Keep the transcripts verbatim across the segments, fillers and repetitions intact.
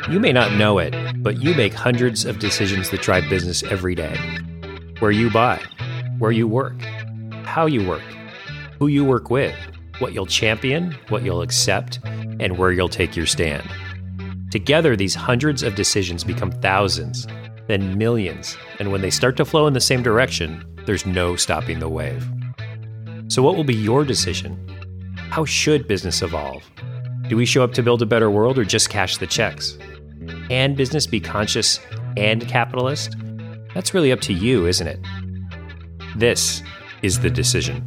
You may not know it, but you make hundreds of decisions that drive business every day. Where you buy, where you work, how you work, who you work with, what you'll champion, what you'll accept, and where you'll take your stand. Together, these hundreds of decisions become thousands, then millions, and when they start to flow in the same direction, there's no stopping the wave. So what will be your decision? How should business evolve? Do we show up to build a better world or just cash the checks? Can business be conscious and capitalist? That's really up to you, isn't it? This is The Decision.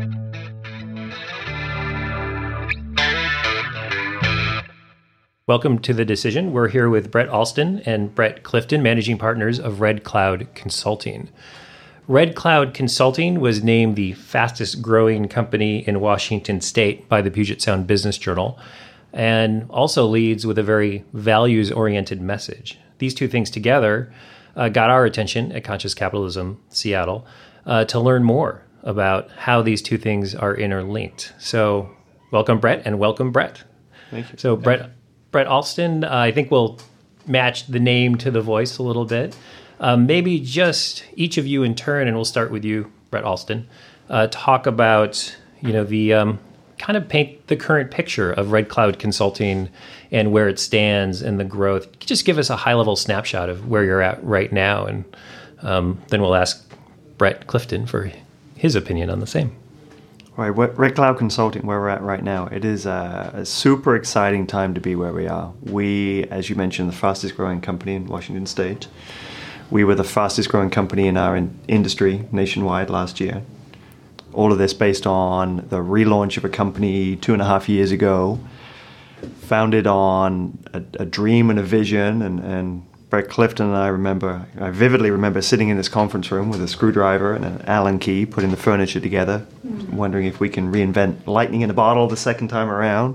Welcome to The Decision. We're here with Brett Alston and Brett Clifton, managing partners of Red Cloud Consulting. Red Cloud Consulting was named the fastest growing company in Washington State by the Puget Sound Business Journal, and also leads with a very values-oriented message. These two things together uh, got our attention at Conscious Capitalism Seattle uh, to learn more about how these two things are interlinked. So welcome, Brett, and welcome, Brett. Thank you. So Brett, Brett Alston, uh, I think we'll match the name to the voice a little bit. Um, maybe just each of you in turn, and we'll start with you, Brett Alston, uh, talk about, you know, the um, kind of paint the current picture of Red Cloud Consulting and where it stands and the growth. Just give us a high-level snapshot of where you're at right now, and um, then we'll ask Brett Clifton for his opinion on the same. Right, Red Cloud Consulting, where we're at right now, it is a, a super exciting time to be where we are. We, as you mentioned, the fastest growing company in Washington State. We were the fastest growing company in our in- industry nationwide last year. All of this based on the relaunch of a company two and a half years ago, founded on a, a dream and a vision. And, and Brett Clifton and I remember, I vividly remember sitting in this conference room with a screwdriver and an Allen key, putting the furniture together, mm-hmm. wondering if we can reinvent lightning in a bottle the second time around.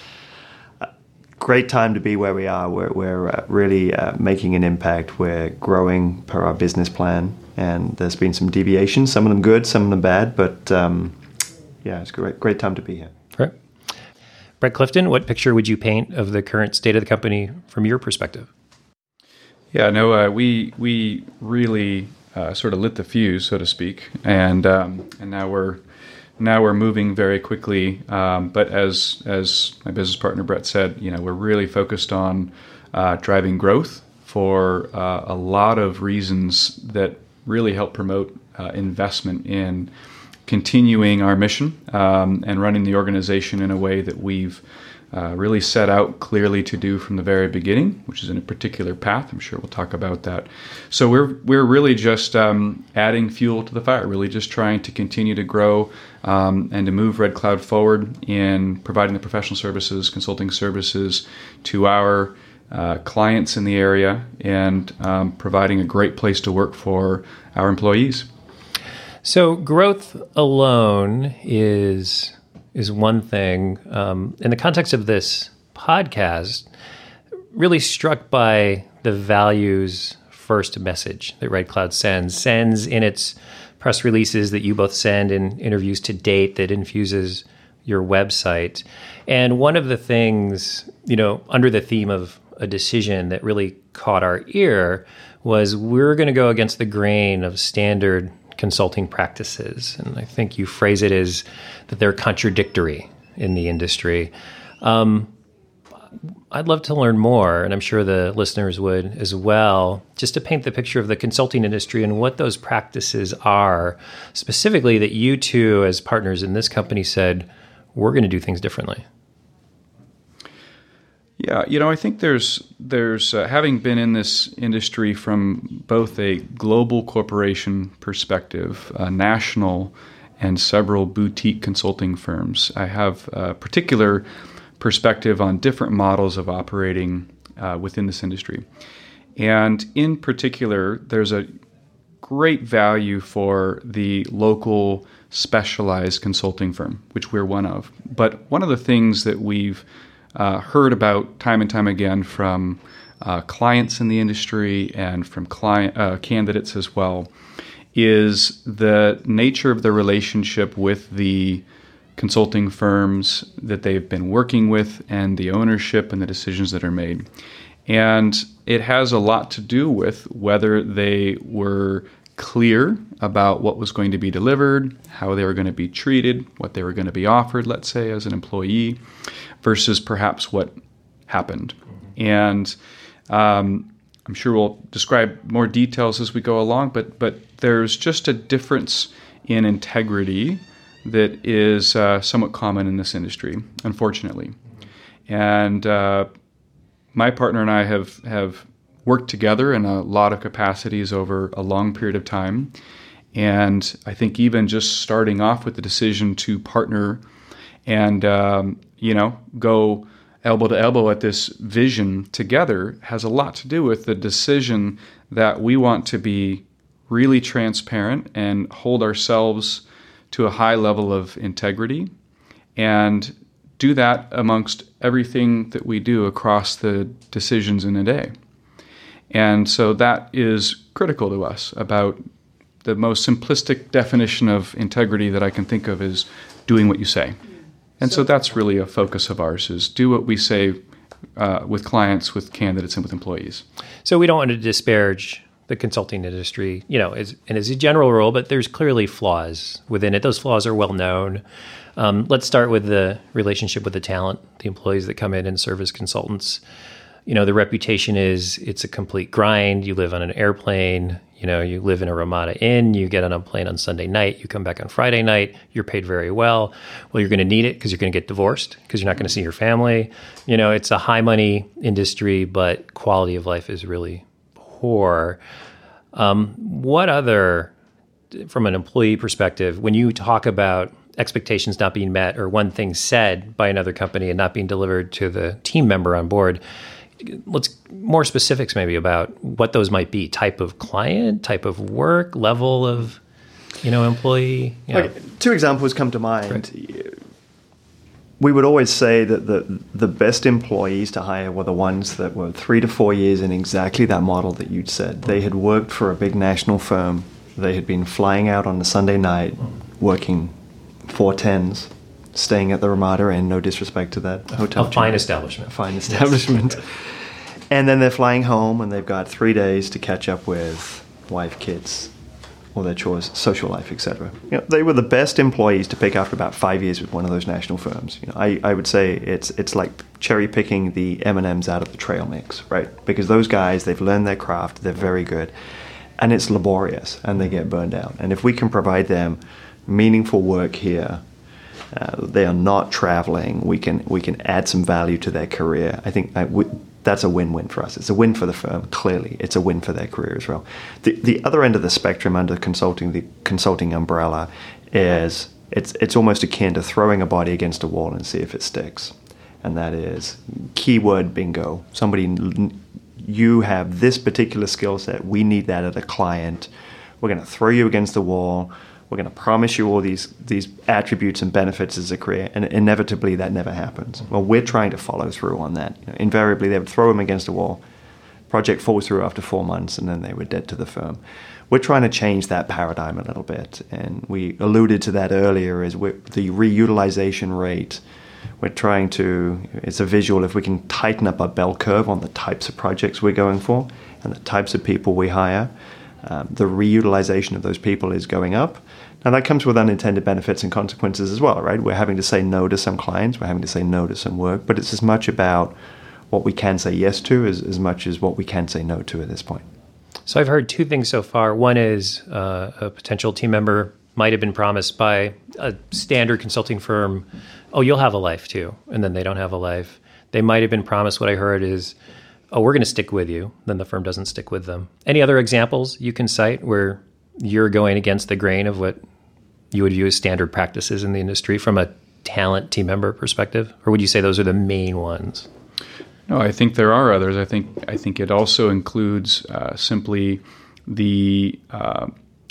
Great time to be where we are. We're, we're uh, really uh, making an impact. We're growing per our business plan, and there's been some deviations, some of them good, some of them bad, but um, yeah, it's a great, great time to be here. Right. Brett Clifton, what picture would you paint of the current state of the company from your perspective? Yeah, no, uh, we we really uh, sort of lit the fuse, so to speak, and um, and now we're Now we're moving very quickly, um, but as as my business partner Brett said, you know, we're really focused on uh, driving growth for uh, a lot of reasons that really help promote uh, investment in continuing our mission um, and running the organization in a way that we've uh, really set out clearly to do from the very beginning, which is in a particular path. I'm sure we'll talk about that. So we're we're really just um, adding fuel to the fire, really just trying to continue to grow um, and to move Red Cloud forward in providing the professional services, consulting services to our uh, clients in the area, and um, providing a great place to work for our employees. So growth alone is is one thing. Um, in the context of this podcast, really struck by the values first message that Red Cloud sends, sends in its press releases that you both send in interviews to date, that infuses your website. And one of the things, you know, under the theme of a decision that really caught our ear was we're going to go against the grain of standard consulting practices. And I think you phrase it as that they're contradictory in the industry. Um, I'd love to learn more, and I'm sure the listeners would as well, just to paint the picture of the consulting industry and what those practices are, specifically that you two as partners in this company said, we're going to do things differently. Yeah, you know, I think there's, there's uh, having been in this industry from both a global corporation perspective, a national, and several boutique consulting firms, I have a particular perspective on different models of operating uh, within this industry. And in particular, there's a great value for the local specialized consulting firm, which we're one of. But one of the things that we've uh, heard about time and time again from uh, clients in the industry and from client uh, candidates as well is the nature of the relationship with the consulting firms that they've been working with and the ownership and the decisions that are made. And it has a lot to do with whether they were clear about what was going to be delivered, how they were going to be treated, what they were going to be offered, let's say, as an employee, versus perhaps what happened. Mm-hmm. And um, I'm sure we'll describe more details as we go along, but but there's just a difference in integrity that is uh, somewhat common in this industry, unfortunately. Mm-hmm. And uh, my partner and I have, have worked together in a lot of capacities over a long period of time. And I think even just starting off with the decision to partner and, um, you know, go elbow to elbow at this vision together has a lot to do with the decision that we want to be really transparent and hold ourselves to a high level of integrity, and do that amongst everything that we do across the decisions in a day. And so that is critical to us. About the most simplistic definition of integrity that I can think of is doing what you say. And so, so that's really a focus of ours, is do what we say uh, with clients, with candidates, and with employees. So we don't want to disparage the consulting industry, you know, as, and as a general rule, but there's clearly flaws within it. Those flaws are well known. Um, let's start with the relationship with the talent, the employees that come in and serve as consultants. You know, the reputation is it's a complete grind. You live on an airplane, you know, you live in a Ramada Inn, you get on a plane on Sunday night, you come back on Friday night, you're paid very well. Well, you're going to need it because you're going to get divorced, because you're not going to see your family. You know, it's a high money industry, but quality of life is really poor. Um, what other, from an employee perspective, when you talk about expectations not being met or one thing said by another company and not being delivered to the team member on board, let's more specifics maybe about what those might be. Type of client, type of work, level of, you know, employee. You know. Okay, two examples come to mind. Right. We would always say that the the best employees to hire were the ones that were three to four years in exactly that model that you'd said. They had worked for a big national firm. They had been flying out on a Sunday night, working four tens, staying at the Ramada Inn, no disrespect to that hotel. A fine establishment. A fine establishment. Yes. And then they're flying home and they've got three days to catch up with wife, kids, all their chores, social life, et cetera. You know, they were the best employees to pick after about five years with one of those national firms. You know, I, I would say it's it's like cherry picking the M and M's out of the trail mix, right? Because those guys, they've learned their craft, they're very good, and it's laborious, and they get burned out. And if we can provide them meaningful work here, uh, they are not traveling, we can we can add some value to their career. I think I would. That's a win-win for us. It's a win for the firm, clearly. It's a win for their career as well. The the other end of the spectrum under consulting, the consulting umbrella, is it's it's almost akin to throwing a body against a wall and see if it sticks. And that is keyword bingo. Somebody, you have this particular skill set. We need that at a client. We're going to throw you against the wall. We're going to promise you all these these attributes and benefits as a career, and inevitably that never happens. Well, we're trying to follow through on that. You know, invariably, they would throw them against a wall. Project falls through after four months, and then they were dead to the firm. We're trying to change that paradigm a little bit, and we alluded to that earlier. Is with the reutilization rate. We're trying to. It's a visual. If we can tighten up our bell curve on the types of projects we're going for and the types of people we hire. Um, the reutilization of those people is going up. Now that comes with unintended benefits and consequences as well, right? We're having to say no to some clients, we're having to say no to some work, but it's as much about what we can say yes to as, as much as what we can say no to at this point. So I've heard two things so far. One is uh, a potential team member might have been promised by a standard consulting firm, oh, you'll have a life too, and then they don't have a life. They might have been promised, what I heard is, oh, we're going to stick with you, then the firm doesn't stick with them. Any other examples you can cite where you're going against the grain of what you would view as standard practices in the industry from a talent team member perspective? Or would you say those are the main ones? No, I think there are others. I think I think it also includes uh, simply the uh,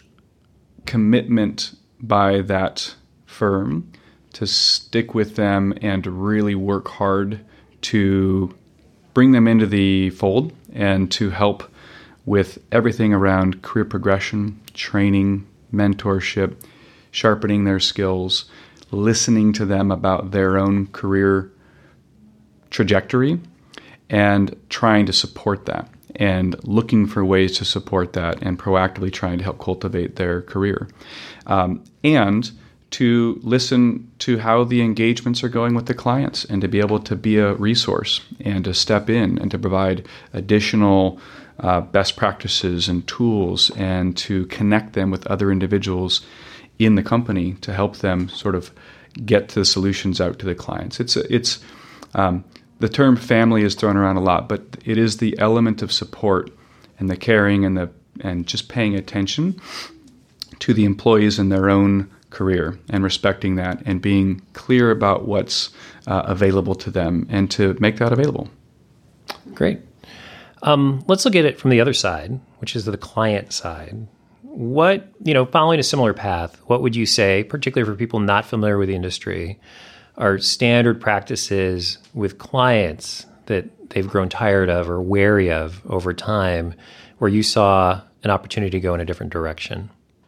commitment by that firm to stick with them and to really work hard to bring them into the fold and to help with everything around career progression, training, mentorship, sharpening their skills, listening to them about their own career trajectory, and trying to support that and looking for ways to support that and proactively trying to help cultivate their career. Um, and to listen to how the engagements are going with the clients and to be able to be a resource and to step in and to provide additional uh, best practices and tools and to connect them with other individuals in the company to help them sort of get the solutions out to the clients. It's it's um, the term family is thrown around a lot, but it is the element of support and the caring and the and just paying attention to the employees in their own career and respecting that and being clear about what's uh, available to them and to make that available. Great. Um, let's look at it from the other side, which is the client side. What, you know, following a similar path, what would you say, particularly for people not familiar with the industry, are standard practices with clients that they've grown tired of or wary of over time, where you saw an opportunity to go in a different direction?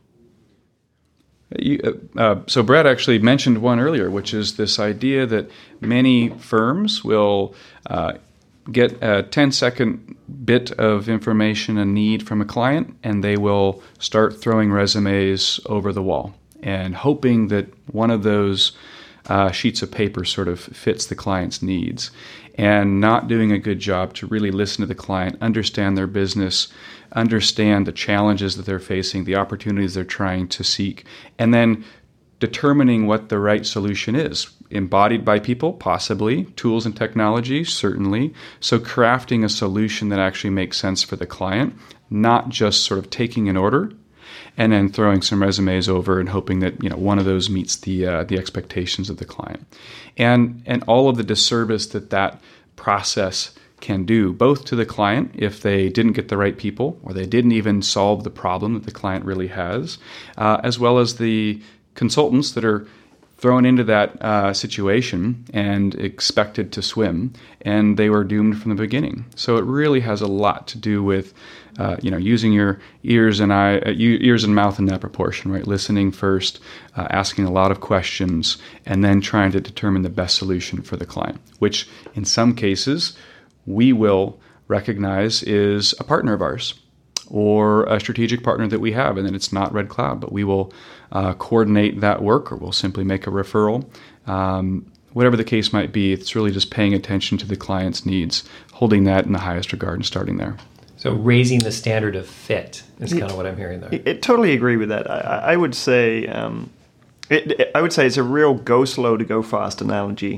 You, uh, so Brad actually mentioned one earlier, which is this idea that many firms will uh, get a ten-second bit of information, a need from a client, and they will start throwing resumes over the wall and hoping that one of those uh, sheets of paper sort of fits the client's needs, and not doing a good job to really listen to the client, understand their business, understand the challenges that they're facing, the opportunities they're trying to seek, and then determining what the right solution is. Embodied by people, possibly. Tools and technology, certainly. So crafting a solution that actually makes sense for the client, not just sort of taking an order and then throwing some resumes over and hoping that, you know, one of those meets the uh, the expectations of the client. And and all of the disservice that that process can do, both to the client if they didn't get the right people or they didn't even solve the problem that the client really has, uh, as well as the consultants that are thrown into that uh, situation and expected to swim, and they were doomed from the beginning. So it really has a lot to do with, uh, you know, using your ears and eye, uh, ears and mouth in that proportion, right? Listening first, uh, asking a lot of questions, and then trying to determine the best solution for the client, which in some cases we will recognize is a partner of ours or a strategic partner that we have, and then it's not Red Cloud, but we will uh, coordinate that work, or we'll simply make a referral. Um, whatever the case might be, it's really just paying attention to the client's needs, holding that in the highest regard and starting there. So raising the standard of fit is kind of what I'm hearing there. I, I totally agree with that. I, I would say um, it, it, I would say it's a real go slow to go fast analogy.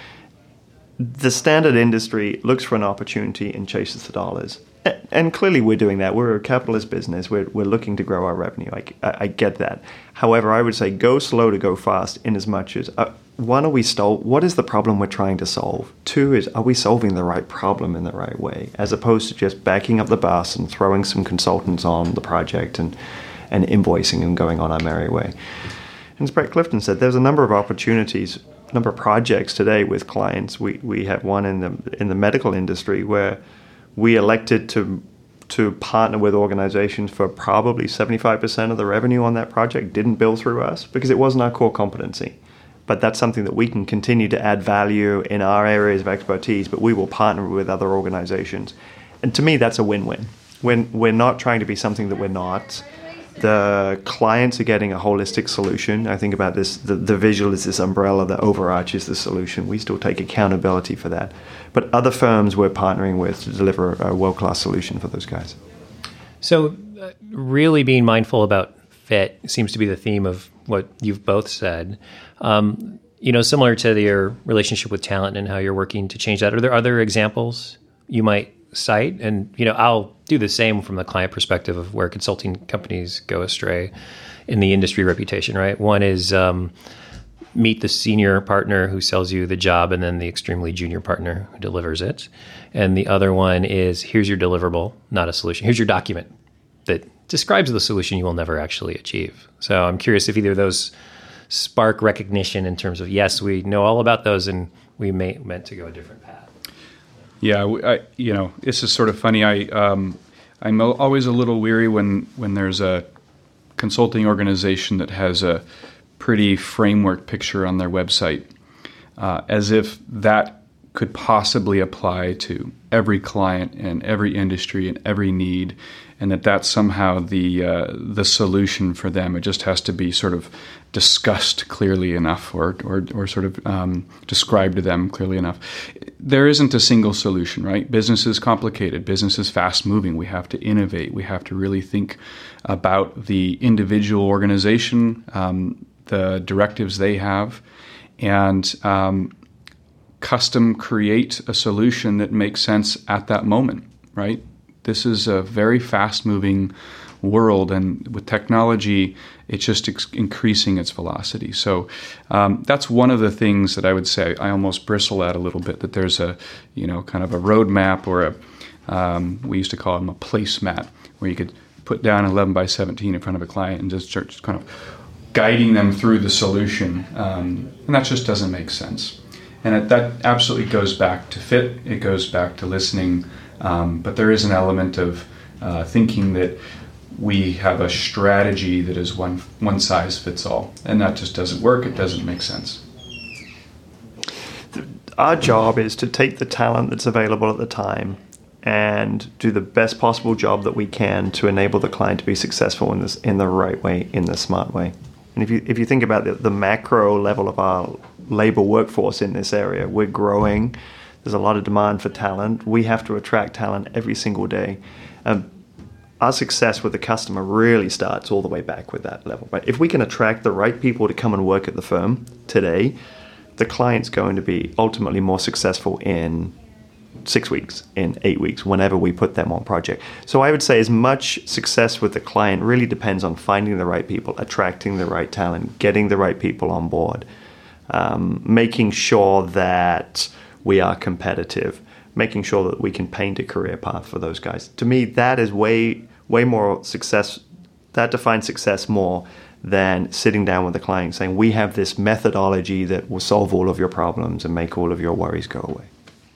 The standard industry looks for an opportunity and chases the dollars. And clearly we're doing that. We're a capitalist business. We're, we're looking to grow our revenue. I, I, I get that. However, I would say go slow to go fast in as much as, uh, one, are we sol- what is the problem we're trying to solve? Two is, are we solving the right problem in the right way? As opposed to just backing up the bus and throwing some consultants on the project and, and invoicing and going on our merry way. And as Brett Clifton said, there's a number of opportunities, a number of projects today with clients. We, we have one in the in the medical industry where we elected to to partner with organizations for probably seventy-five percent of the revenue on that project didn't bill through us because it wasn't our core competency. But that's something that we can continue to add value in our areas of expertise, but we will partner with other organizations. And to me, that's a win-win. When we're not trying to be something that we're not. The clients are getting a holistic solution. I think about this, the, the visual is this umbrella that overarches the solution. We still take accountability for that. But other firms we're partnering with to deliver a world-class solution for those guys. So uh, really being mindful about fit seems to be the theme of what you've both said. Um, you know, similar to your relationship with talent and how you're working to change that, are there other examples you might cite? And, you know, I'll do the same from the client perspective of where consulting companies go astray in the industry reputation, right? One is um, meet the senior partner who sells you the job and then the extremely junior partner who delivers it. And the other one is here's your deliverable, not a solution. Here's your document that describes the solution you will never actually achieve. So I'm curious if either of those spark recognition in terms of, yes, we know all about those and we may meant to go a different path. Yeah, I, you know, this is sort of funny. I, um, I'm always a little weary when, when there's a consulting organization that has a pretty framework picture on their website, uh, as if that could possibly apply to every client and every industry and every need, and that that's somehow the uh, the solution for them. It just has to be sort of discussed clearly enough, or or, or sort of um, described to them clearly enough. There isn't a single solution, right? Business is complicated. Business is fast moving. We have to innovate. We have to really think about the individual organization, um, the directives they have, and um, custom create a solution that makes sense at that moment, right? This is a very fast-moving world, and with technology, it's just ex- increasing its velocity. So um, that's one of the things that I would say I almost bristle at a little bit, that there's a, you know, kind of a roadmap, or a, um, we used to call them a placemat, where you could put down eleven by seventeen in front of a client and just start just kind of guiding them through the solution. Um, and that just doesn't make sense. And it, that absolutely goes back to fit. It goes back to listening. Um, but there is an element of uh, thinking that we have a strategy that is one one size fits all. And that just doesn't work. It doesn't make sense. Our job is to take the talent that's available at the time and do the best possible job that we can to enable the client to be successful in this, in the right way, in the smart way. And if you if you think about the, the macro level of our labor workforce in this area, we're growing. There's a lot of demand for talent. We have to attract talent every single day. Um, our success with the customer really starts all the way back with that level. But if we can attract the right people to come and work at the firm today, the client's going to be ultimately more successful in six weeks, in eight weeks, whenever we put them on project. So I would say as much success with the client really depends on finding the right people, attracting the right talent, getting the right people on board, um, making sure that we are competitive, making sure that we can paint a career path for those guys. To me, that is way, way more success. That defines success more than sitting down with the client saying, we have this methodology that will solve all of your problems and make all of your worries go away.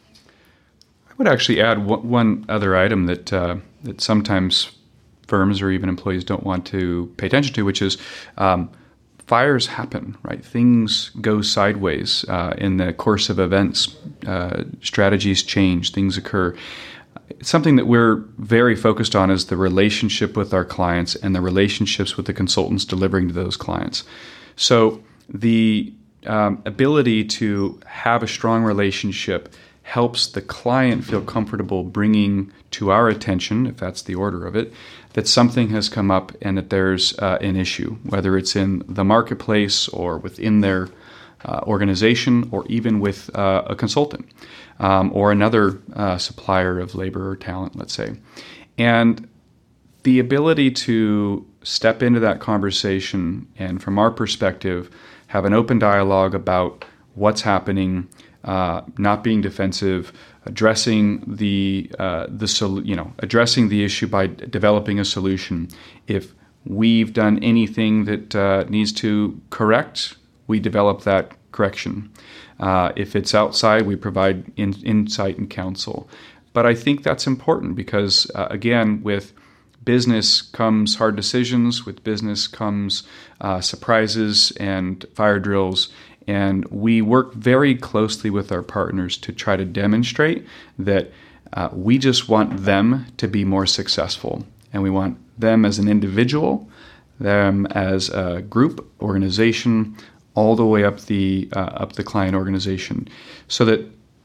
I would actually add one other item that uh, that sometimes firms or even employees don't want to pay attention to, which is um, fires happen, right? Things go sideways uh, in the course of events. Uh, strategies change, things occur. Something that we're very focused on is the relationship with our clients and the relationships with the consultants delivering to those clients. So the um, ability to have a strong relationship helps the client feel comfortable bringing to our attention, if that's the order of it, that something has come up and that there's uh, an issue, whether it's in the marketplace or within their uh, organization, or even with uh, a consultant um, or another uh, supplier of labor or talent, let's say. And the ability to step into that conversation and, from our perspective, have an open dialogue about what's happening, Uh, not being defensive, addressing the uh, the sol- you know addressing the issue by d- developing a solution. If we've done anything that uh, needs to correct, we develop that correction. Uh, if it's outside, we provide in- insight and counsel. But I think that's important because uh, again, with business comes hard decisions. With business comes uh, surprises and fire drills. And we work very closely with our partners to try to demonstrate that uh, we just want them to be more successful. And we want them as an individual, them as a group, organization, all the way up the uh, up the client organization, so that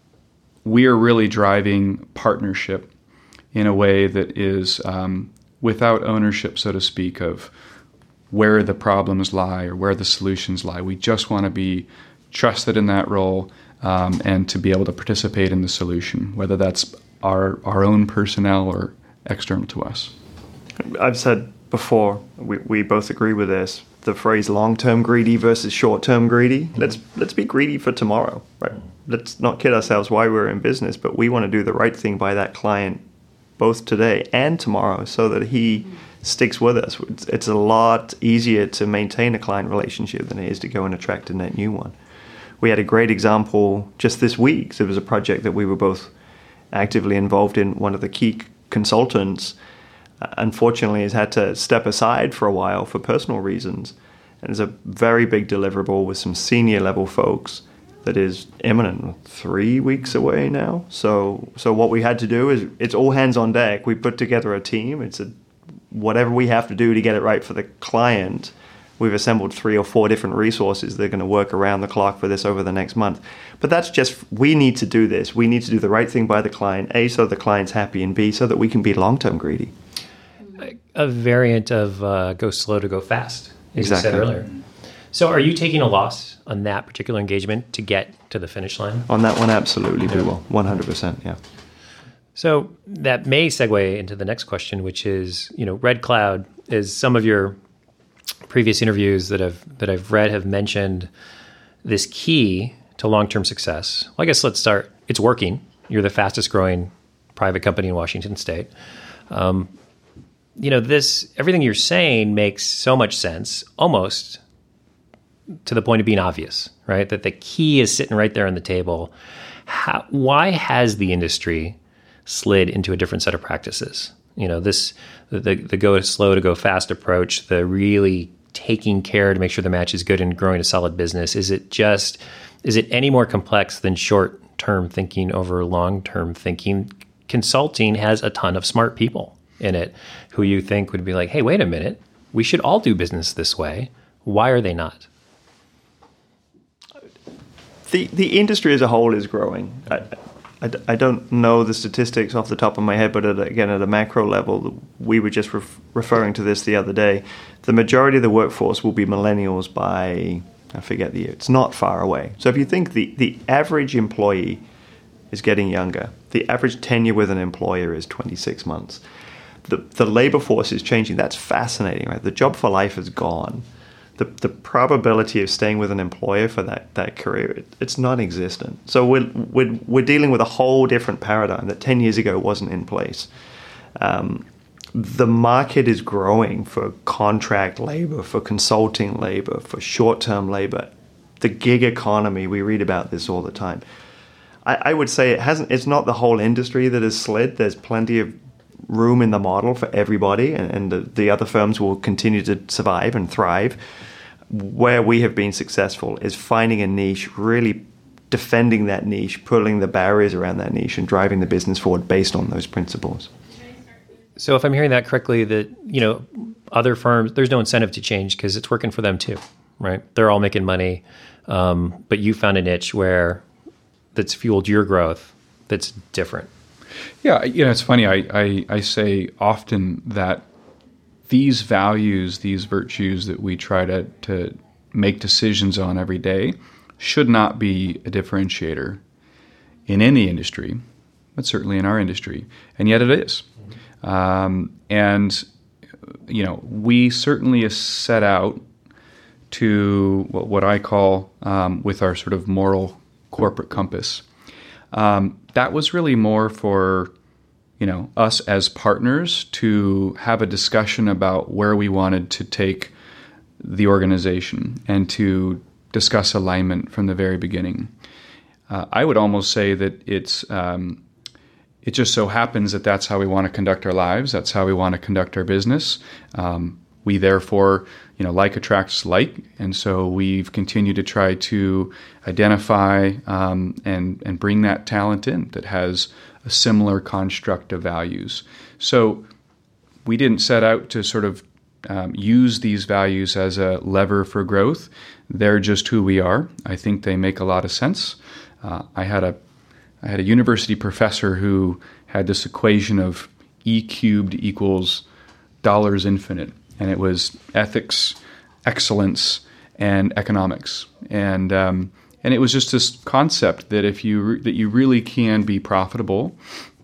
we are really driving partnership in a way that is um, without ownership, so to speak, of where the problems lie or where the solutions lie. We just want to be trusted in that role um, and to be able to participate in the solution, whether that's our our own personnel or external to us. I've said before, we, we both agree with this, the phrase long-term greedy versus short-term greedy. Let's let's be greedy for tomorrow, right? Let's not kid ourselves why we're in business, but we want to do the right thing by that client both today and tomorrow so that he sticks with us. It's, it's a lot easier to maintain a client relationship than it is to go and attract a net new one. We had a great example just this week. There was a project that we were both actively involved in. One of the key consultants, uh, unfortunately, has had to step aside for a while for personal reasons. And it's a very big deliverable with some senior level folks. that is imminent, three weeks away now. So so what we had to do is it's all hands on deck. We put together a team. It's a whatever we have to do to get it right for the client. We've assembled three or four different resources that are going to work around the clock for this over the next month. But that's just, we need to do this. We need to do the right thing by the client, A, so the client's happy, and B, so that we can be long-term greedy. A variant of uh, go slow to go fast, as Exactly. you said earlier. So are you taking a loss on that particular engagement to get to the finish line? On that one, absolutely, we will. one hundred percent, yeah. So that may segue into the next question, which is, you know, Red Cloud, is some of your previous interviews that I've that I've read have mentioned this key to long-term success. Well, I guess let's start. It's working. You're the fastest growing private company in Washington State. Um, you know, this everything you're saying makes so much sense, almost to the point of being obvious, right? That the key is sitting right there on the table. How, why has the industry slid into a different set of practices? You know, this the the go slow to go fast approach, the really taking care to make sure the match is good and growing a solid business. Is it just is it any more complex than short term thinking over long term thinking? Consulting has a ton of smart people in it who you think would be like, hey, wait a minute, we should all do business this way. Why are they not? The the industry as a whole is growing. I, I, I don't know the statistics off the top of my head, but at, again, at a macro level, we were just ref, referring to this the other day. The majority of the workforce will be millennials by, I forget the year, it's not far away. So if you think the, the average employee is getting younger, the average tenure with an employer is twenty-six months. The, the labor force is changing. That's fascinating, right? The job for life is gone. The the probability of staying with an employer for that, that career, it, it's non-existent. So we're, we're, we're dealing with a whole different paradigm that ten years ago wasn't in place. Um, the market is growing for contract labor, for consulting labor, for short-term labor. The gig economy, we read about this all the time. I, I would say it hasn't. It's not the whole industry that has slid. There's plenty of room in the model for everybody, and, and the, the other firms will continue to survive and thrive. Where we have been successful is finding a niche, really defending that niche, pulling the barriers around that niche, and driving the business forward based on those principles. So if I'm hearing that correctly, that, you know, other firms, there's no incentive to change because it's working for them too, right? They're all making money, um, but you found a niche where that's fueled your growth that's different. Yeah, you know, it's funny. I, I, I say often that these values, these virtues that we try to, to make decisions on every day should not be a differentiator in any industry, but certainly in our industry. And yet it is. Um, and, you know, we certainly set out to what, what I call um, with our sort of moral corporate compass. Um, that was really more for, you know, us as partners to have a discussion about where we wanted to take the organization and to discuss alignment from the very beginning. Uh, I would almost say that it's um, it just so happens that that's how we want to conduct our lives. That's how we want to conduct our business. Um, we therefore, you know, like attracts like, and so we've continued to try to identify um, and and bring that talent in that has a similar construct of values. So we didn't set out to sort of um, use these values as a lever for growth. They're just who we are. I think they make a lot of sense. Uh, I had a I had a university professor who had this equation of E cubed equals dollars infinite. And it was ethics, excellence, and economics, and um, and it was just this concept that if you re- that you really can be profitable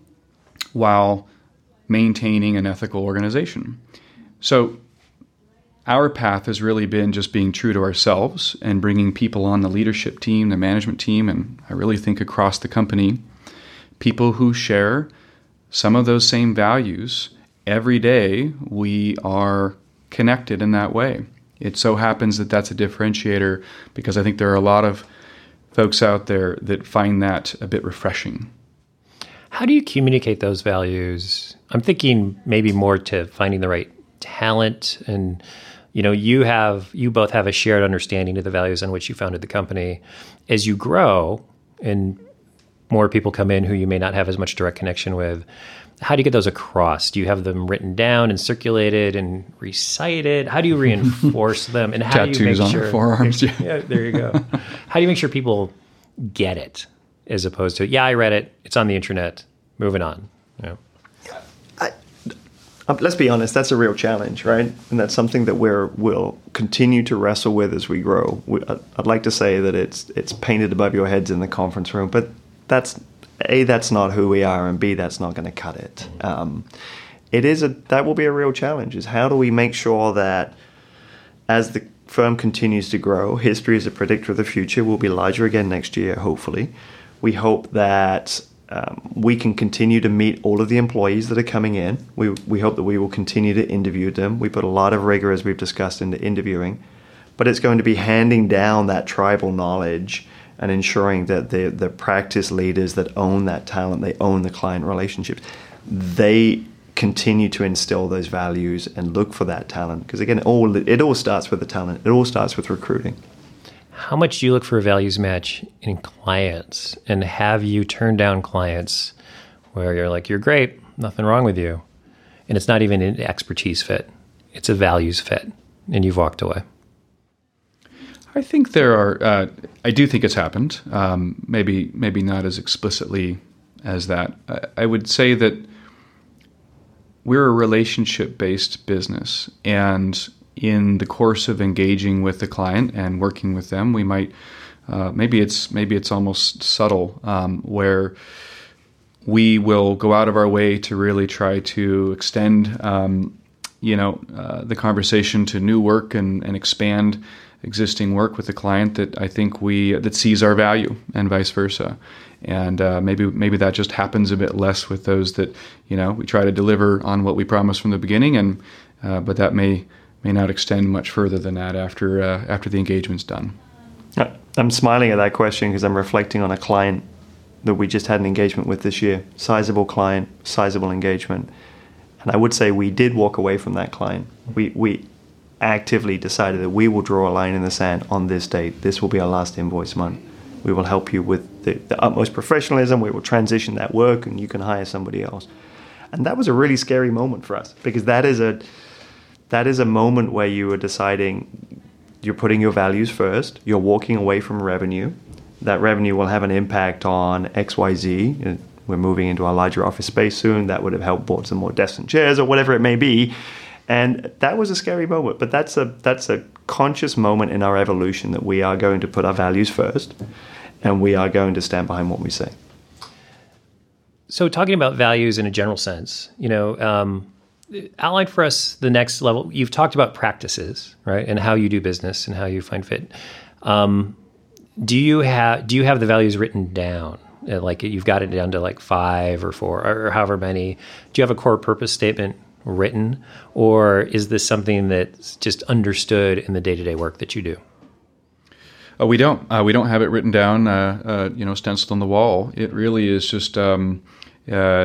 while maintaining an ethical organization. So our path has really been just being true to ourselves and bringing people on the leadership team, the management team, and I really think across the company, people who share some of those same values. Every day we are connected in that way. It so happens that that's a differentiator because I think there are a lot of folks out there that find that a bit refreshing. How do you communicate those values? I'm thinking maybe more to finding the right talent and You know, you have you both have a shared understanding of the values on which you founded the company. As you grow and more people come in who you may not have as much direct connection with, how do you get those across? Do you have them written down and circulated and recited? How do you reinforce them? And how Tattoos do you make on sure their forearms? Yeah. yeah, there you go. How do you make sure people get it as opposed to, yeah, I read it, it's on the internet, moving on? Yeah. I, um, let's be honest, that's a real challenge, right? And that's something that we're will continue to wrestle with as we grow. We, I'd like to say that it's it's painted above your heads in the conference room, but that's A, that's not who we are, and B, that's not going to cut it. Um, it is a that will be a real challenge. Is how do we make sure that as the firm continues to grow, history is a predictor of the future. We'll be larger again next year, hopefully. We hope that um, we can continue to meet all of the employees that are coming in. We we hope that we will continue to interview them. We put a lot of rigor, as we've discussed, into interviewing, but it's going to be handing down that tribal knowledge and ensuring that the the practice leaders that own that talent, they own the client relationships, they continue to instill those values and look for that talent. Because again, it all it all starts with the talent. It all starts with recruiting. How much do you look for a values match in clients? And have you turned down clients where you're like, you're great, nothing wrong with you, and it's not even an expertise fit, it's a values fit, and you've walked away? I think there are. Uh, I do think it's happened. Um, maybe, maybe not as explicitly as that. I, I would say that we're a relationship-based business, and in the course of engaging with the client and working with them, we might uh, maybe it's maybe it's almost subtle, um, where we will go out of our way to really try to extend, um, you know, uh, the conversation to new work and, and expand existing work with the client that I think we that sees our value, and vice versa. And uh, maybe maybe that just happens a bit less with those that, you know, we try to deliver on what we promised from the beginning, and uh, but that may may not extend much further than that after uh, after the engagement's done. I'm smiling at that question because I'm reflecting on a client that we just had an engagement with this year. Sizable client, sizable engagement, and I would say we did walk away from that client. We we. actively decided that we will draw a line in the sand on this date. This will be our last invoice month. We will help you with the, the utmost professionalism. We will transition that work, and you can hire somebody else. And that was a really scary moment for us, because that is a that is a moment where you are deciding you're putting your values first. You're walking away from revenue. That revenue will have an impact on X Y Z. We're moving into our larger office space soon. That would have helped bought some more desks and chairs or whatever it may be. And that was a scary moment, but that's a that's a conscious moment in our evolution that we are going to put our values first, and we are going to stand behind what we say. So talking about values in a general sense, you know, um, outline for us the next level. You've talked about practices, right, and how you do business and how you find fit. Um, do you have do you have the values written down? Like you've got it down to like five or four or however many. Do you have a core purpose statement written, or is this something that's just understood in the day-to-day work that you do? Uh, we don't. Uh, we don't have it written down, uh, uh, you know, stenciled on the wall. It really is just. Um, uh,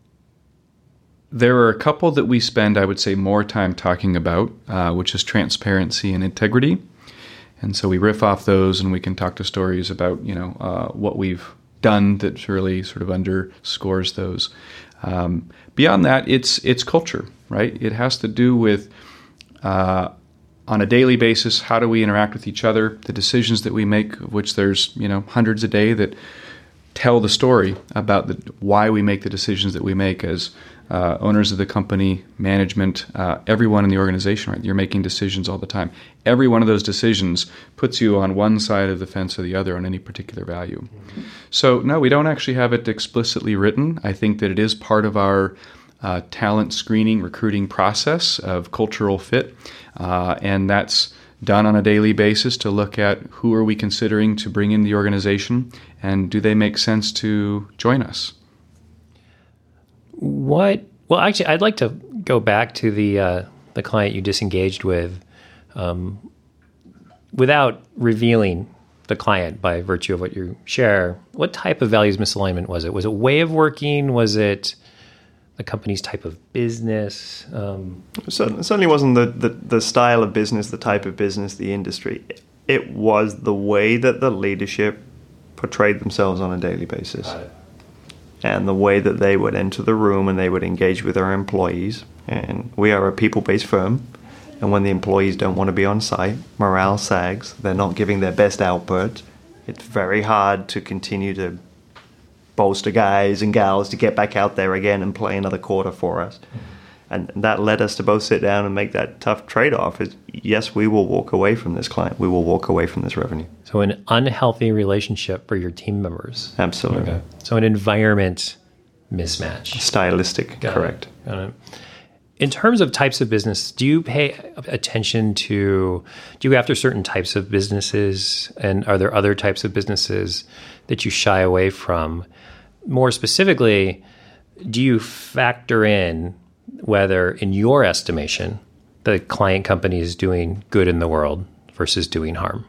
there are a couple that we spend, I would say, more time talking about, uh, which is transparency and integrity, and so we riff off those, and we can talk to stories about, you know, uh, what we've done that really sort of underscores those. Um, beyond that, it's it's culture, right? It has to do with, uh, on a daily basis, how do we interact with each other, the decisions that we make, of which there's, you know, hundreds a day, that tell the story about the, why we make the decisions that we make as uh, owners of the company, management, uh, everyone in the organization, right? You're making decisions all the time. Every one of those decisions puts you on one side of the fence or the other on any particular value. Mm-hmm. So, no, we don't actually have it explicitly written. I think that it is part of our uh, talent screening, recruiting process of cultural fit, uh, and that's done on a daily basis to look at who are we considering to bring in the organization, and do they make sense to join us? What? Well, actually, I'd like to go back to the uh, the client you disengaged with, um, without revealing the client by virtue of what you share. What type of values misalignment was it? Was it way of working? Was it the company's type of business? Um, Certainly, certainly wasn't the, the, the style of business, the type of business, the industry. It was the way that the leadership portrayed themselves on a daily basis. And the way that they would enter the room and they would engage with their employees. And we are a people-based firm. And when the employees don't want to be on site, morale sags, they're not giving their best output. It's very hard to continue to bolster guys and gals to get back out there again and play another quarter for us. And that led us to both sit down and make that tough trade-off. Is yes, we will walk away from this client. We will walk away from this revenue. So an unhealthy relationship for your team members. Absolutely. Okay. So an environment mismatch. Stylistic, Got correct. It. Got it. In terms of types of business, do you pay attention to, do you go after certain types of businesses? And are there other types of businesses that you shy away from? More specifically, do you factor in whether, in your estimation, the client company is doing good in the world versus doing harm?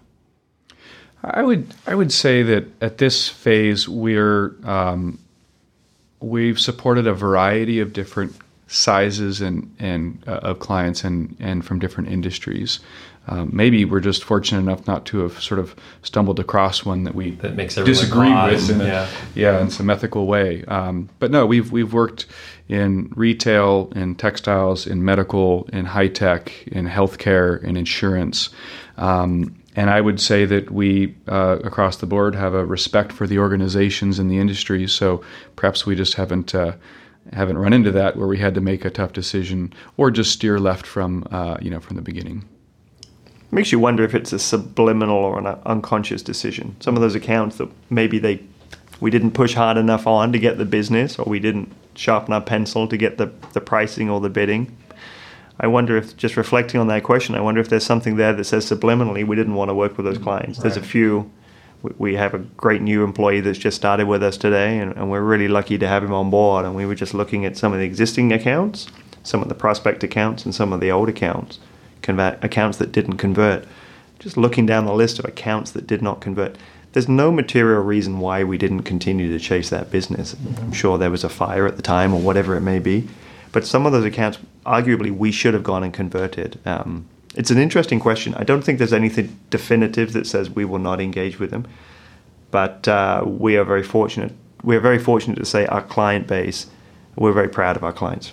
I would I would say that at this phase we're um, we've supported a variety of different sizes and and uh, of clients and and from different industries. Um, maybe we're just fortunate enough not to have sort of stumbled across one that we that makes disagree with in a, yeah. yeah in some ethical way. Um, but no, we've we've worked in retail, in textiles, in medical, in high tech, in healthcare, in insurance. Um, and I would say that we, uh, across the board, have a respect for the organizations in the industry. So perhaps we just haven't uh, haven't run into that where we had to make a tough decision or just steer left from uh, you know from the beginning. Makes you wonder if it's a subliminal or an unconscious decision. Some of those accounts that maybe they we didn't push hard enough on to get the business, or we didn't sharpen our pencil to get the, the pricing or the bidding. I wonder if, just reflecting on that question, I wonder if there's something there that says subliminally we didn't want to work with those clients. Right. There's a few. We have a great new employee that's just started with us today, and, and we're really lucky to have him on board. And we were just looking at some of the existing accounts, some of the prospect accounts, and some of the old accounts. Convert, accounts that didn't convert. Just looking down the list of accounts that did not convert. There's no material reason why we didn't continue to chase that business. Mm-hmm. I'm sure there was a fire at the time or whatever it may be. But some of those accounts, arguably, we should have gone and converted. Um, it's an interesting question. I don't think there's anything definitive that says we will not engage with them. But uh, we are very fortunate. We are very fortunate to say our client base, we're very proud of our clients.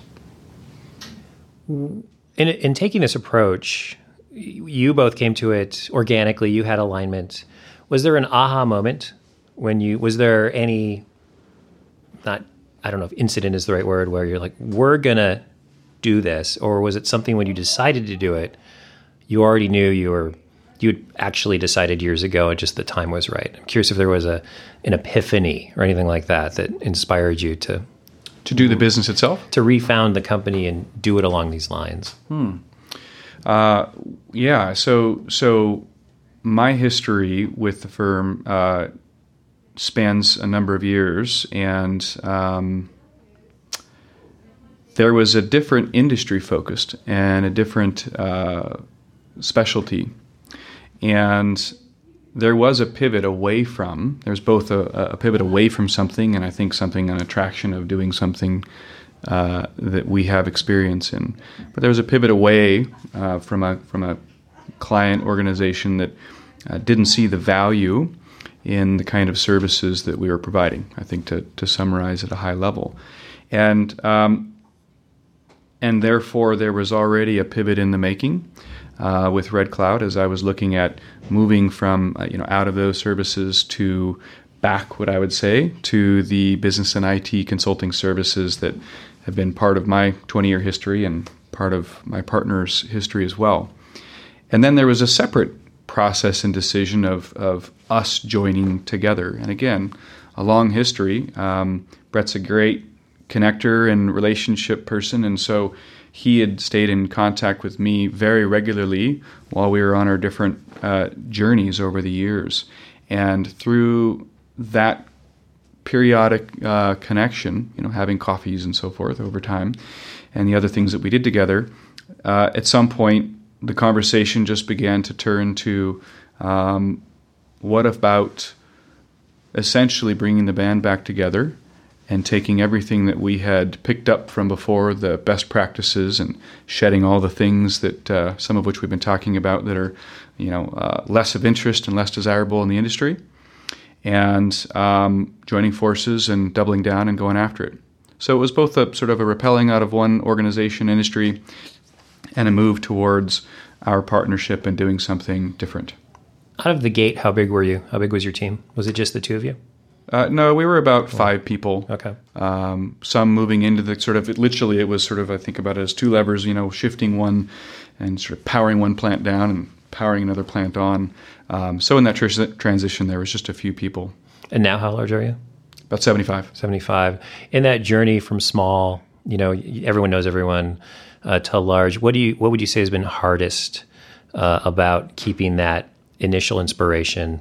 In, in taking this approach, you both came to it organically. You had alignment. Was there an aha moment when you, was there any, not, I don't know if incident is the right word, where you're like, we're going to do this? Or was it something when you decided to do it, you already knew you were, you had actually decided years ago and just the time was right? I'm curious if there was a an epiphany or anything like that that inspired you to To do the business itself? To refound the company and do it along these lines. Hmm. Uh, yeah. So, so my history with the firm uh, spans a number of years, and um, there was a different industry focused and a different uh, specialty, and there was a pivot away from, there's both a, a pivot away from something and I think something, an attraction of doing something uh, that we have experience in. But there was a pivot away uh, from a from a client organization that uh, didn't see the value in the kind of services that we were providing, I think to, to summarize at a high level. And um, and therefore there was already a pivot in the making. Uh, with Red Cloud, as I was looking at moving from uh, you know out of those services to back, what I would say, to the business and I T consulting services that have been part of my twenty-year history and part of my partner's history as well. And then there was a separate process and decision of of us joining together. And again, a long history. Um, Brett's a great connector and relationship person, and so he had stayed in contact with me very regularly while we were on our different uh, journeys over the years. And through that periodic uh, connection, you know, having coffees and so forth over time, and the other things that we did together, uh, at some point the conversation just began to turn to um, what about essentially bringing the band back together and taking everything that we had picked up from before, the best practices, and shedding all the things that uh, some of which we've been talking about that are, you know, uh, less of interest and less desirable in the industry, and um, joining forces and doubling down and going after it. So it was both a sort of a repelling out of one organization industry and a move towards our partnership and doing something different. Out of the gate, how big were you? How big was your team? Was it just the two of you? Uh, no, we were about five people. Okay. Um, some moving into the sort of, it, literally it was sort of, I think about it as two levers, you know, shifting one and sort of powering one plant down and powering another plant on. Um, so in that tr- transition, there was just a few people. And now how large are you? About seventy-five. seventy-five. In that journey from small, you know, everyone knows everyone, uh, to large, what do you, what would you say has been hardest uh, about keeping that initial inspiration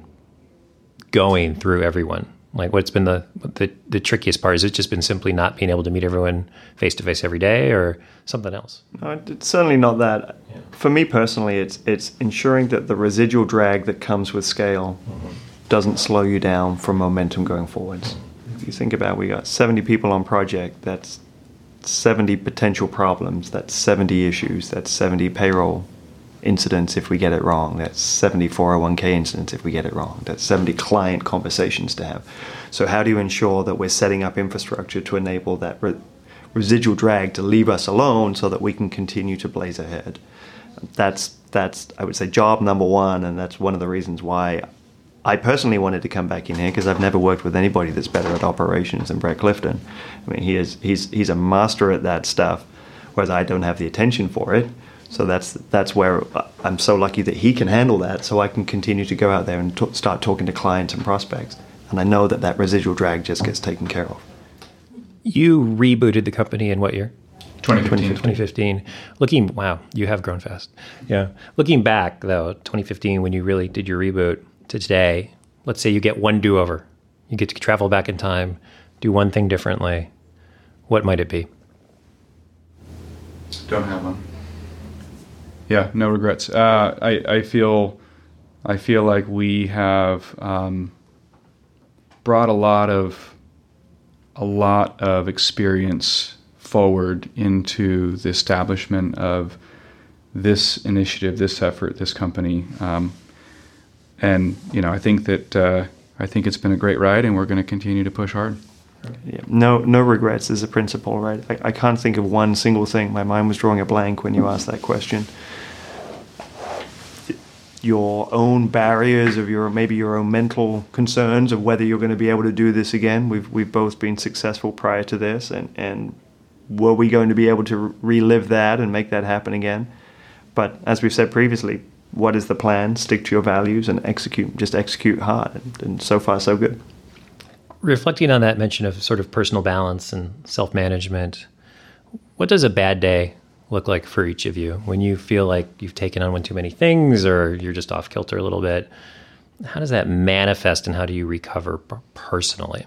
going through everyone? Like, what's been the, the the trickiest part? Has it just been simply not being able to meet everyone face to face every day, or something else? No, it's certainly not that. Yeah. For me personally, it's it's ensuring that the residual drag that comes with scale mm-hmm. doesn't slow you down from momentum going forwards. If you think about, we got seventy people on project. That's seventy potential problems. That's seventy issues. That's seventy payroll incidents if we get it wrong. That's seventy four oh one k incidents if we get it wrong. That's seventy client conversations to have. So how do you ensure that we're setting up infrastructure to enable that re- residual drag to leave us alone so that we can continue to blaze ahead? That's, that's I would say, job number one, and that's one of the reasons why I personally wanted to come back in here, because I've never worked with anybody that's better at operations than Brett Clifton. I mean, he is he's he's a master at that stuff, whereas I don't have the attention for it. So that's that's where I'm so lucky that he can handle that, so I can continue to go out there and t- start talking to clients and prospects. And I know that that residual drag just gets taken care of. You rebooted the company in what year? twenty fifteen. twenty fifteen. Looking, wow, you have grown fast. Yeah. Looking back, though, twenty fifteen, when you really did your reboot, to today, let's say you get one do-over. You get to travel back in time, do one thing differently. What might it be? Don't have one. Yeah, no regrets. Uh, I, I feel, I feel like we have um, brought a lot of, a lot of experience forward into the establishment of this initiative, this effort, this company, um, and you know, I think that uh, I think it's been a great ride, and we're going to continue to push hard. Yeah, no, no regrets is a principle, right? I, I can't think of one single thing. My mind was drawing a blank when you asked that question. Your own barriers of your maybe your own mental concerns of whether you're going to be able to do this again. We've we've both been successful prior to this, and, and were we going to be able to relive that and make that happen again? But as we've said previously, what is the plan? Stick to your values and execute. Just execute hard, and, and so far so good. Reflecting on that mention of sort of personal balance and self-management, what does a bad day look like for each of you when you feel like you've taken on one too many things or you're just off kilter a little bit? How does that manifest, and how do you recover personally?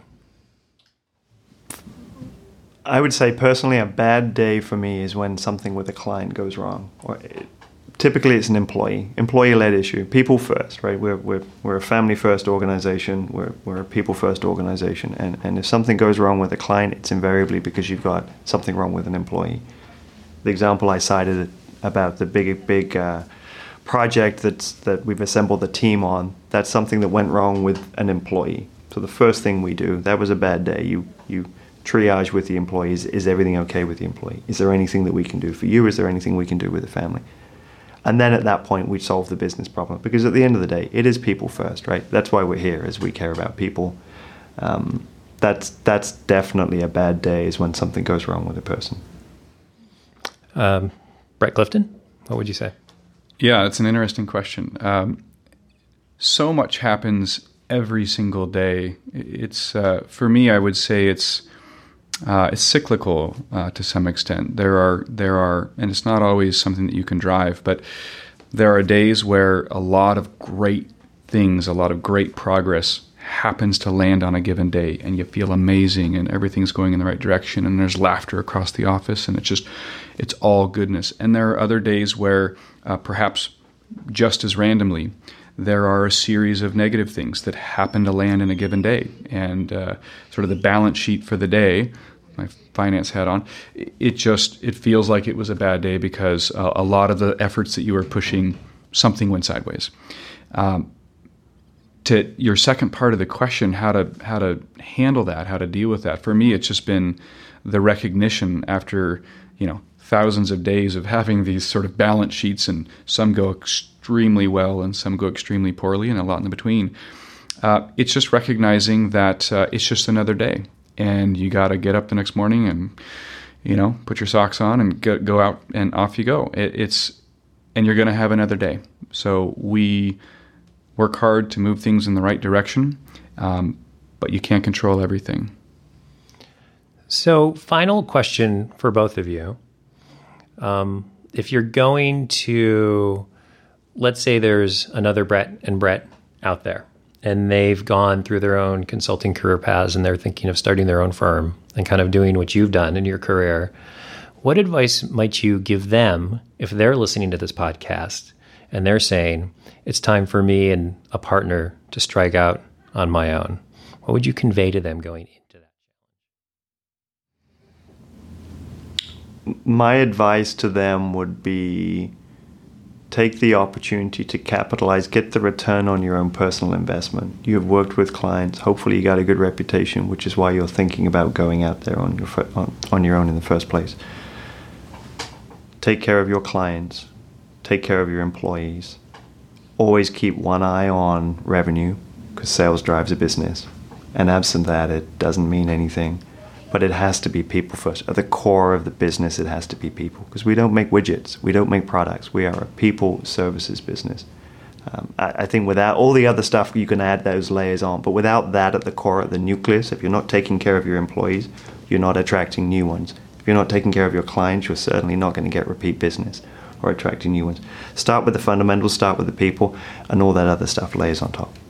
I would say personally, a bad day for me is when something with a client goes wrong. Or it, typically, it's an employee, employee-led issue. People first, right? We're we're we're a family-first organization. We're we're a people-first organization, and and if something goes wrong with a client, it's invariably because you've got something wrong with an employee. The example I cited about the big big uh, project that's that we've assembled the team on, that's something that went wrong with an employee. So the first thing we do, that was a bad day. You you triage with the employees. Is everything okay with the employee? Is there anything that we can do for you? Is there anything we can do with the family? And then at that point, we solve the business problem. Because at the end of the day, it is people first, right? That's why we're here, is we care about people. Um, that's that's definitely a bad day, is when something goes wrong with a person. Um, Brett Clifton, what would you say? Yeah, it's an interesting question. Um, so much happens every single day. It's uh, for me, I would say it's uh, it's cyclical uh, to some extent. There are there are, and it's not always something that you can drive, but there are days where a lot of great things, a lot of great progress happens to land on a given day, and you feel amazing and everything's going in the right direction, and there's laughter across the office, and it's just, it's all goodness. And there are other days where uh, perhaps just as randomly there are a series of negative things that happen to land in a given day. And uh, sort of the balance sheet for the day, my finance hat on, it just, it feels like it was a bad day because a, a lot of the efforts that you were pushing, something went sideways. Um, to your second part of the question, how to how to handle that, how to deal with that, for me, it's just been the recognition after, you know, thousands of days of having these sort of balance sheets, and some go extremely well and some go extremely poorly and a lot in between. Uh, it's just recognizing that uh, it's just another day, and you got to get up the next morning and, you know, put your socks on and go, go out and off you go. It, it's and you're going to have another day. So we work hard to move things in the right direction, um, but you can't control everything. So, final question for both of you. Um, if you're going to, let's say there's another Brett and Brett out there, and they've gone through their own consulting career paths, and they're thinking of starting their own firm and kind of doing what you've done in your career, what advice might you give them if they're listening to this podcast and they're saying, it's time for me and a partner to strike out on my own? What would you convey to them going into that? My advice to them would be take the opportunity to capitalize, get the return on your own personal investment. You have worked with clients. Hopefully you got a good reputation, which is why you're thinking about going out there on your on, on your own in the first place. Take care of your clients. Take care of your employees. Always keep one eye on revenue, because sales drives a business. And absent that, it doesn't mean anything. But it has to be people first. At the core of the business, it has to be people. Because we don't make widgets. We don't make products. We are a people services business. Um, I, I think without all the other stuff, you can add those layers on. But without that at the core, at the nucleus, if you're not taking care of your employees, you're not attracting new ones. If you're not taking care of your clients, you're certainly not going to get repeat business or attracting new ones. Start with the fundamentals, start with the people, and all that other stuff layers on top.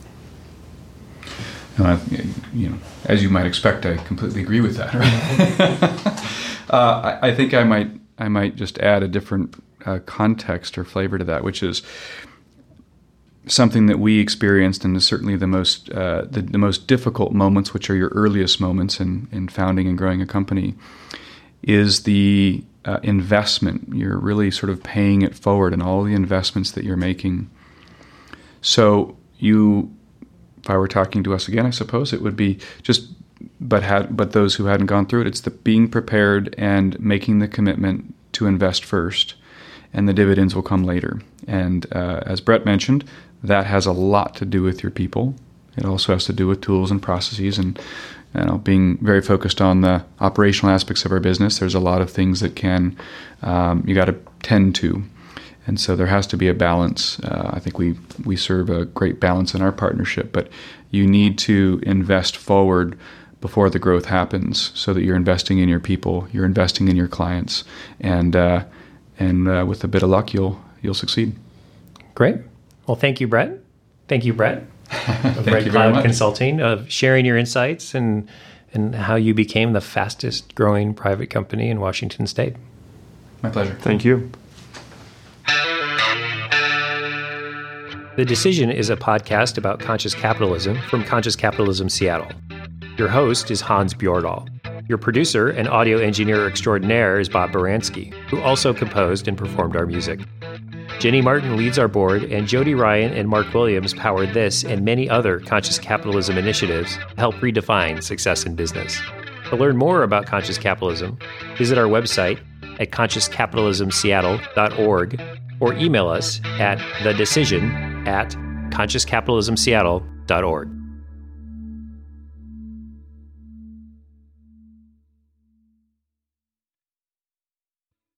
Uh, you know, as you might expect, I completely agree with that. Right? uh, I, I think I might I might just add a different uh, context or flavor to that, which is something that we experienced, and is certainly the most uh, the, the most difficult moments, which are your earliest moments in, in founding and growing a company, is the uh, investment. You're really sort of paying it forward and all the investments that you're making. So you, if I were talking to us again, I suppose it would be just, but had but those who hadn't gone through it, it's the being prepared and making the commitment to invest first, and the dividends will come later. And uh, as Brett mentioned, that has a lot to do with your people. It also has to do with tools and processes, and you know, being very focused on the operational aspects of our business. There's a lot of things that can um, you got to tend to, and so there has to be a balance. Uh, I think we we serve a great balance in our partnership, but you need to invest forward before the growth happens, so that you're investing in your people, you're investing in your clients, and uh, and uh, with a bit of luck, you'll you'll succeed. Great. Well, thank you, Brett. Thank you, Brett. Of Thank you very Cloud much. Consulting, of sharing your insights and and how you became the fastest growing private company in Washington State. My pleasure. Thank you. The Decision is a podcast about conscious capitalism from Conscious Capitalism Seattle. Your host is Hans Bjordahl. Your producer and audio engineer extraordinaire is Bob Baranski, who also composed and performed our music. Jenny Martin leads our board, and Jody Ryan and Mark Williams powered this and many other conscious capitalism initiatives to help redefine success in business. To learn more about conscious capitalism, visit our website at conscious capitalism seattle dot org or email us at thedecision at conscious capitalism seattle dot org.